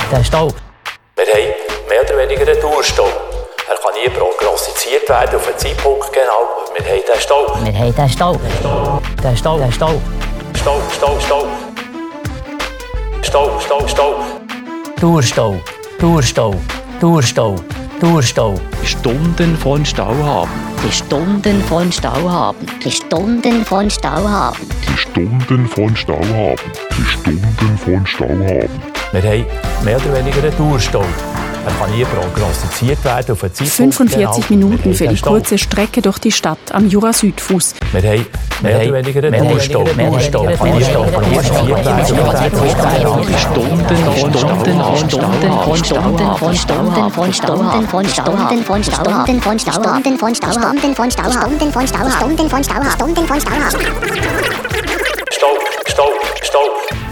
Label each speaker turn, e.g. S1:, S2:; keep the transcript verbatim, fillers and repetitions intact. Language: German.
S1: den Stau.
S2: Wir haben mehr oder weniger einen Dauerstau. Er kann nie prognostiziert werden auf einen Zeitpunkt genau. Wir haben den Stau.
S1: Wir haben den Stau. Den Stau, den Stau.
S2: Stau, Stau, Stau. Stau, Stau, Stau.
S1: Dauerstau, Dauerstau, Dauerstau, Dauerstau.
S3: Stunden von Stau haben.
S4: Die Stunden von Stau haben. Die Stunden von Stau haben.
S5: Die Stunden von Stau haben. Die Stunden von Stau haben.
S2: Wir haben mehr oder weniger einen Dauerstau. Er kann nie prognostiziert werden auf einen Zeitpunkt.
S6: fünfundvierzig
S2: genau.
S6: Minuten für die kurze Strecke durch die Stadt am Jura-Südfuss.
S2: Wir haben mehr oder weniger einen Dauerstau. Dauerstau kann nie prognostiziert werden.
S3: Die Stunden von Stunden von Stunden von
S4: Stunden von Stunden von Stunden von Stunden von Stunden von Stunden von Stunden von Stunden von Stunden von Stunden von Stunden von Stunden von Stunden von Stunden von Stau.
S2: Stau, Stau, Stau.